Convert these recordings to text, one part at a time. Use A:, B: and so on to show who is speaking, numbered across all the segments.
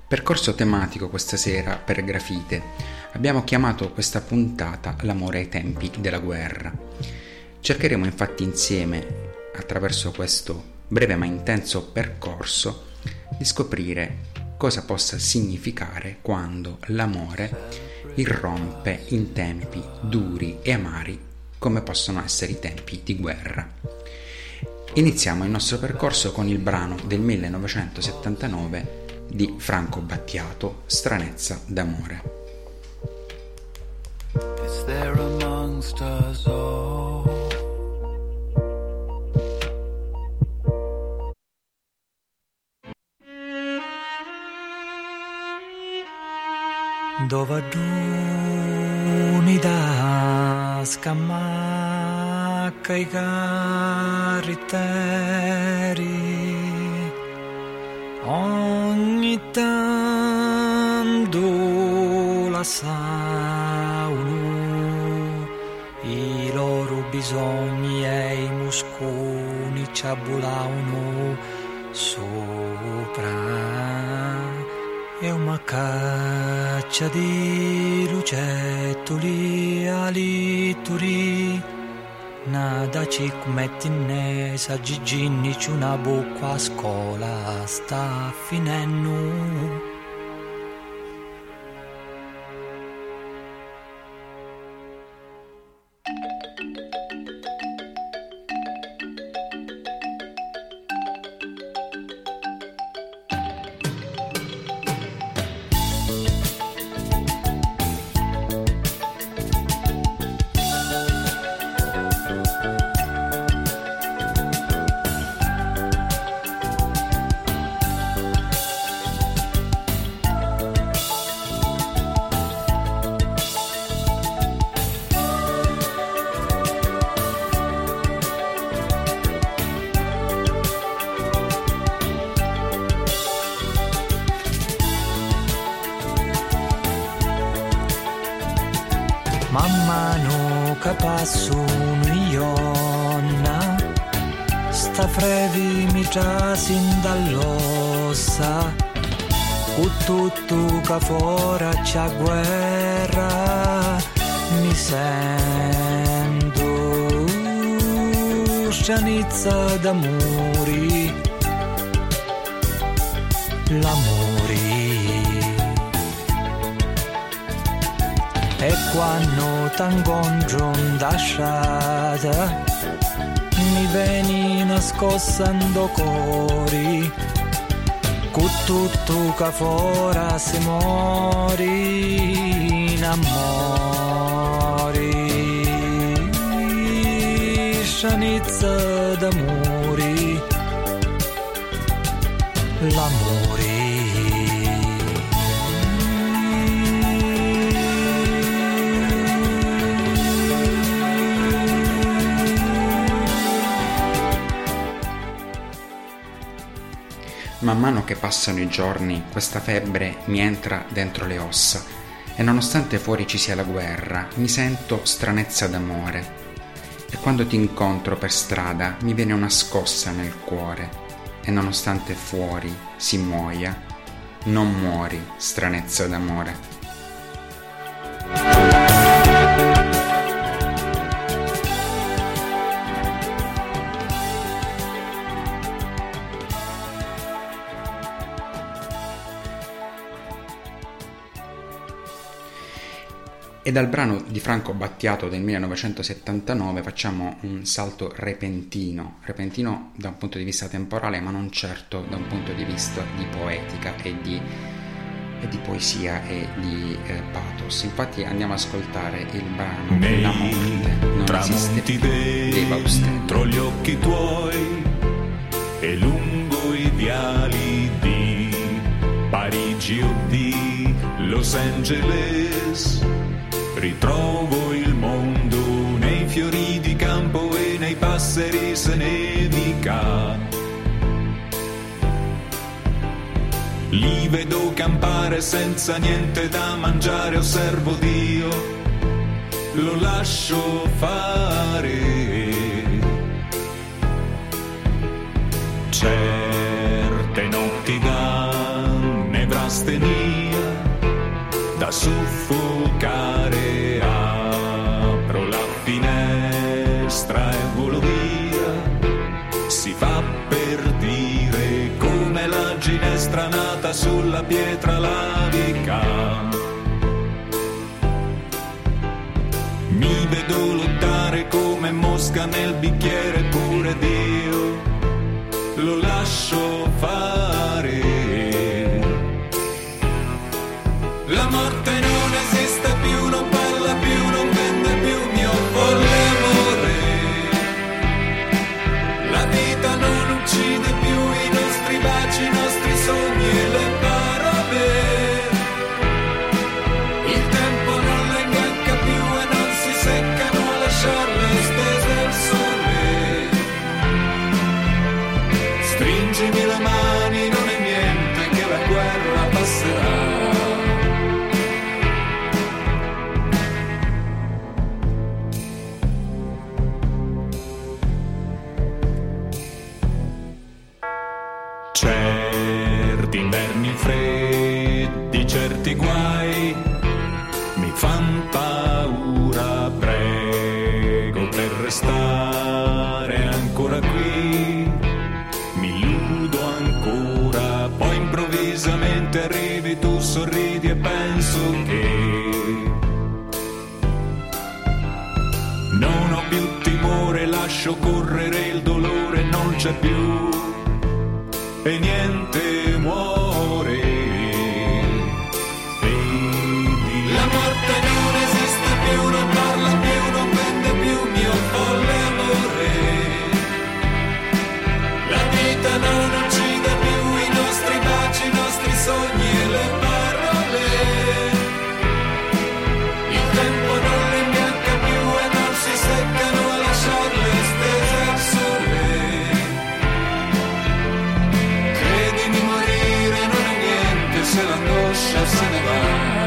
A: Percorso tematico questa sera per Grafite. Abbiamo chiamato questa puntata L'amore ai tempi della guerra. Cercheremo infatti insieme, attraverso questo breve ma intenso percorso, di scoprire cosa possa significare quando l'amore irrompe in tempi duri e amari come possono essere i tempi di guerra. Iniziamo il nostro percorso con il brano del 1979 di Franco Battiato, Stranezza d'amore.
B: Is there amongst us all dove d'unità scamacca i caratteri ogni tanto la sauno i loro bisogni e i musconi ci abbulavano sopra e una caccia di lucettoli alituri nada ci metti sa giginni c'è una bocca a scuola sta finendo. Man mano che passo ionna sta frevi mi trasin dall'ossa con tutto che fora c'è guerra mi sento stranezza d'amori l'amore. E quando t'incontro da strada mi vieni nascostando cori con tutto che fora si mori in amori stranezza d'amori l'amore.
A: Man mano che passano i giorni, questa febbre mi entra dentro le ossa e nonostante fuori ci sia la guerra, mi sento stranezza d'amore. E quando ti incontro per strada mi viene una scossa nel cuore e nonostante fuori si muoia, non muori, stranezza d'amore. E dal brano di Franco Battiato del 1979 facciamo un salto repentino da un punto di vista temporale, ma non certo da un punto di vista di poetica e di poesia e di pathos. Infatti andiamo ad ascoltare il brano La morte non esiste più dei Baustelli.
C: Dentro gli occhi tuoi e lungo i viali di Parigi o di Los Angeles ritrovo il mondo nei fiori di campo e nei passeri se nevica. Li vedo campare senza niente da mangiare, osservo Dio, lo lascio fare. Certe notti da astenia da soffocare. Apro la finestra e volo via, si fa per dire come la ginestra nata sulla pietra lavica. Mi vedo lottare come mosca nel bicchiere, pure Dio lo lascio fare. La morte non esiste più, non parla più, non vende più mio folle amore. La vita non uccide più i nostri baci, i nostri sogni e le parole. Il tempo non le imbianca più e non si seccano a lasciarle stese al sole. Stringimi le mani, non è niente che la guerra passerà. Certi inverni freddi, certi guai mi fan paura, prego per restare ancora qui, mi illudo ancora, poi improvvisamente arrivi tu, sorridi e penso che non ho più timore, lascio correre il dolore, non c'è più e niente muore. Vedi, la morte non esiste più, non parla più, non vende più mio folle amore. La vita non uccide più i nostri baci, i nostri sogni e le parole. Il tempo non le imbianca più e non si seccano a lasciarle stese al sole. Credimi, morire non è niente se l'angoscia se ne va.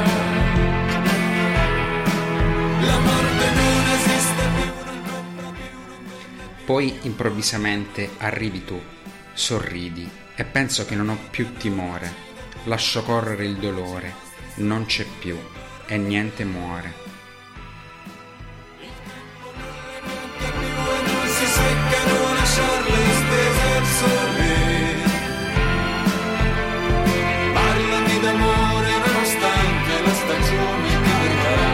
C: La morte non esiste più, non compra più, non vende più.
A: Poi improvvisamente arrivi tu, sorridi e penso che non ho più timore, lascio correre il dolore, non c'è più e niente muore.
C: Non si seccano a lasciarle stese al sole. Parlami d'amore nonostante la stagione che verrà.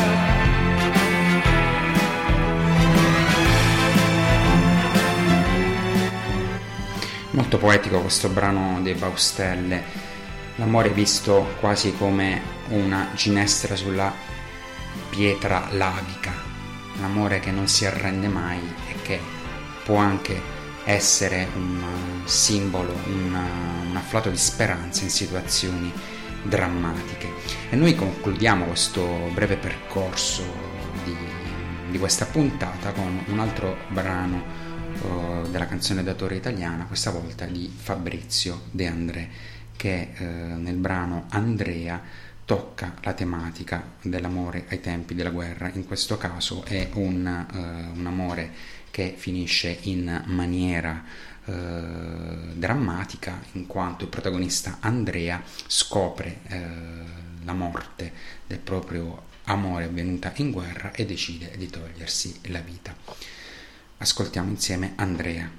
A: Molto poetico questo brano dei Baustelle, l'amore visto quasi come una ginestra sulla pietra lavica, un amore che non si arrende mai e che può anche essere un simbolo, un afflato di speranza in situazioni drammatiche. E noi concludiamo questo breve percorso di questa puntata con un altro brano della canzone d'autore italiana, questa volta di Fabrizio De André, che nel brano Andrea tocca la tematica dell'amore ai tempi della guerra. In questo caso è un amore che finisce in maniera drammatica, in quanto il protagonista Andrea scopre la morte del proprio amore avvenuta in guerra e decide di togliersi la vita. Ascoltiamo insieme Andrea.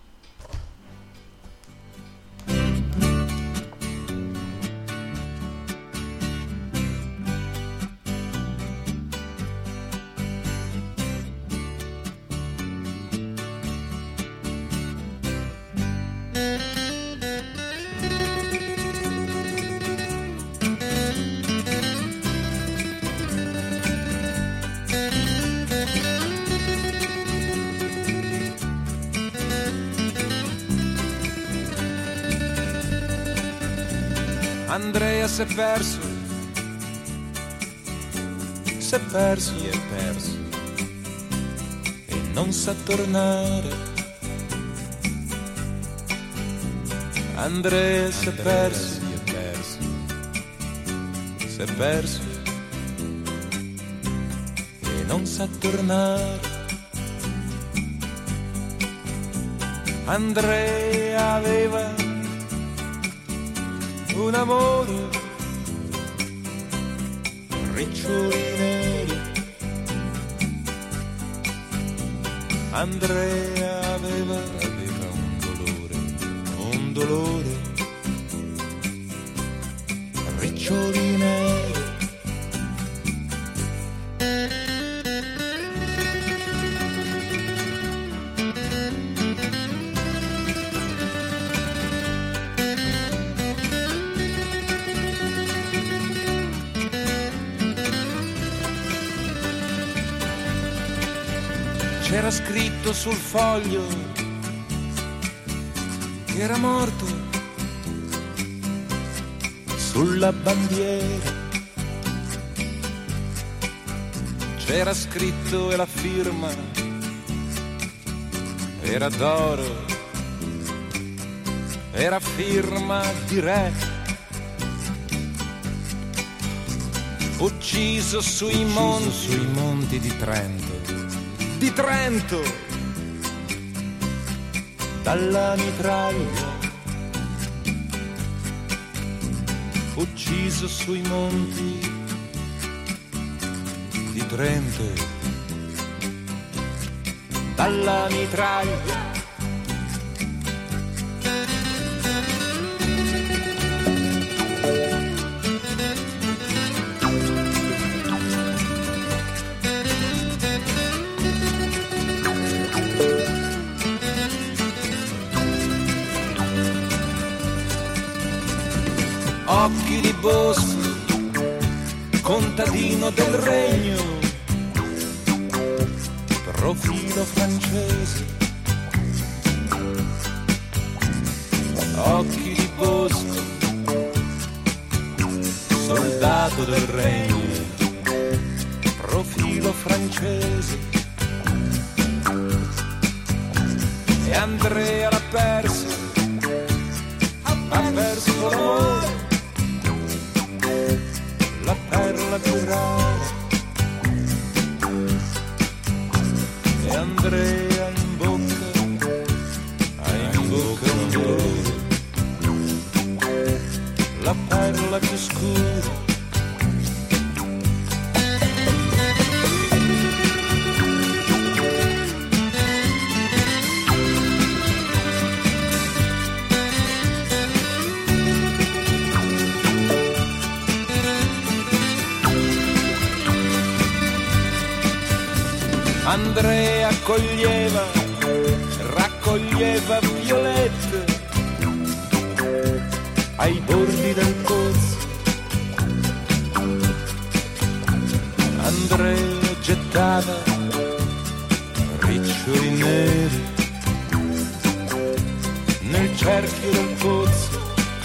B: Andrea si è perso, si è perso e non sa tornare. Andrea si è perso, si è perso e non sa tornare. Andrea aveva un amore, riccioli neri. Andrea aveva un dolore, riccioli neri. C'era scritto sul foglio che era morto, sulla bandiera c'era scritto e la firma era d'oro, era firma di re, ucciso sui monti di Trento, dalla mitraglia, ucciso sui monti di Trento, dalla mitraglia. Occhi di bosco, contadino del regno, profilo francese. Occhi di bosco, soldato del regno, profilo francese. E Andrea l'ha perso, ha perso l'amore, la perla più rara. E Andrea in bocca, ha in bocca un dolore, la perla più scura. Andrea raccoglieva violette ai bordi del pozzo. Andrea gettava riccioli neri nel cerchio del pozzo.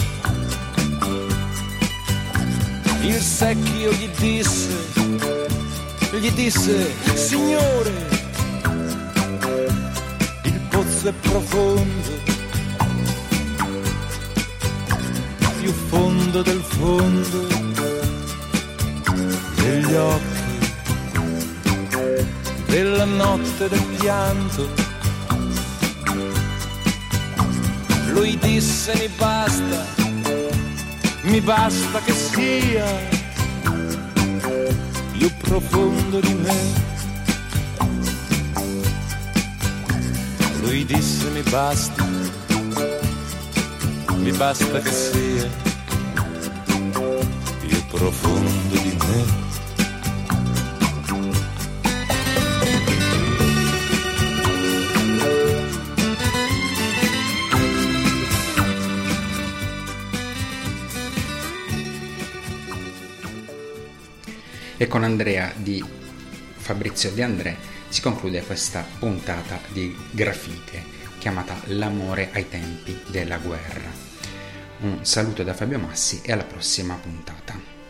B: Il secchio gli disse, signore, il pozzo è profondo, più fondo del fondo degli occhi, della notte del pianto. Lui disse, mi basta che sia più profondo di me. Lui disse, mi basta che sia più profondo di me.
A: E con Andrea di Fabrizio De André si conclude questa puntata di Grafite chiamata L'amore ai tempi della guerra. Un saluto da Fabio Massi e alla prossima puntata.